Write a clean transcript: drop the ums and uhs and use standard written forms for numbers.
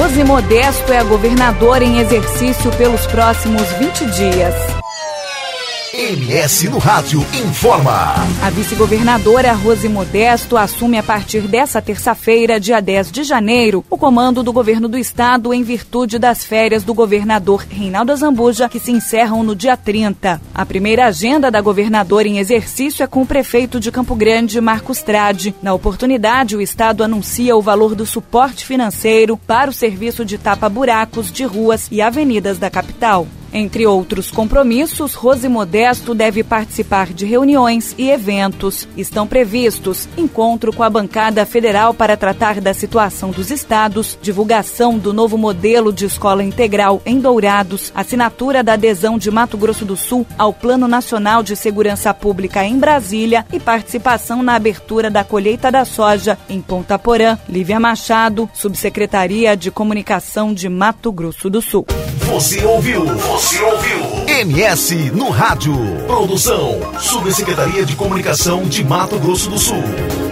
Rose Modesto é a governadora em exercício pelos próximos 20 dias. MS no Rádio informa. A vice-governadora Rose Modesto assume a partir dessa terça-feira, dia 10 de janeiro, o comando do governo do estado em virtude das férias do governador Reinaldo Azambuja, que se encerram no dia 30. A primeira agenda da governadora em exercício é com o prefeito de Campo Grande, Marcos Trade. Na oportunidade, o estado anuncia o valor do suporte financeiro para o serviço de tapa-buracos de ruas e avenidas da capital. Entre outros compromissos, Rose Modesto deve participar de reuniões e eventos. Estão previstos encontro com a bancada federal para tratar da situação dos estados, divulgação do novo modelo de escola integral em Dourados, assinatura da adesão de Mato Grosso do Sul ao Plano Nacional de Segurança Pública em Brasília e participação na abertura da colheita da soja em Ponta Porã. Lívia Machado, Subsecretaria de Comunicação de Mato Grosso do Sul. Você ouviu? MS no Rádio. Produção, Subsecretaria de Comunicação de Mato Grosso do Sul.